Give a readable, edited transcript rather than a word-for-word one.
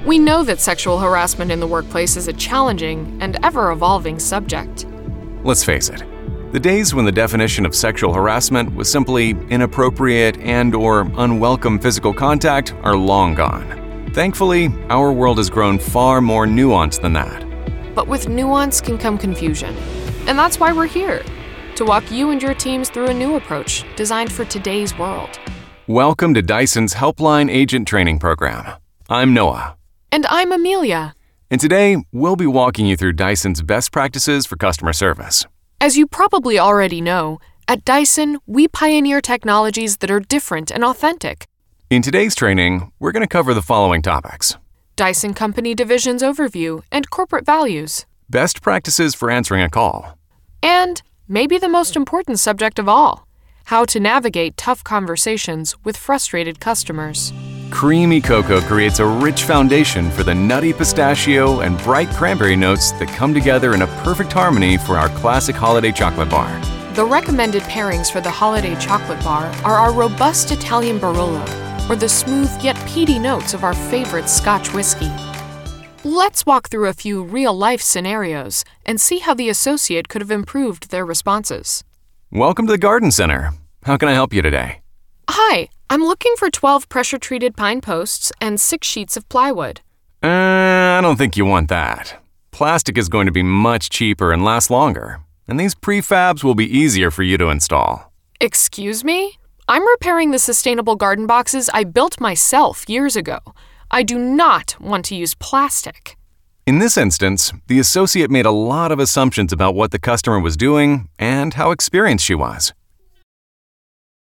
We know that sexual harassment in the workplace is a challenging and ever-evolving subject. Let's face it, the days when the definition of sexual harassment was simply inappropriate and/or unwelcome physical contact are long gone. Thankfully, our world has grown far more nuanced than that. But with nuance can come confusion. And that's why we're here, to walk you and your teams through a new approach designed for today's world. Welcome to Dyson's Helpline Agent Training Program. I'm Noah. And I'm Amelia. And today, we'll be walking you through Dyson's best practices for customer service. As you probably already know, at Dyson, we pioneer technologies that are different and authentic. In today's training, we're going to cover the following topics: Dyson Company Division's overview and corporate values. Best practices for answering a call. And, maybe the most important subject of all, how to navigate tough conversations with frustrated customers. Creamy cocoa creates a rich foundation for the nutty pistachio and bright cranberry notes that come together in a perfect harmony for our classic holiday chocolate bar. The recommended pairings for the holiday chocolate bar are our robust Italian Barolo, or the smooth yet peaty notes of our favorite Scotch whiskey. Let's walk through a few real-life scenarios and see how the associate could have improved their responses. Welcome to the Garden Center. How can I help you today? Hi, I'm looking for 12 pressure-treated pine posts and 6 sheets of plywood. I don't think you want that. Plastic is going to be much cheaper and last longer, and these prefabs will be easier for you to install. Excuse me? I'm repairing the sustainable garden boxes I built myself years ago. I do not want to use plastic. In this instance, the associate made a lot of assumptions about what the customer was doing and how experienced she was.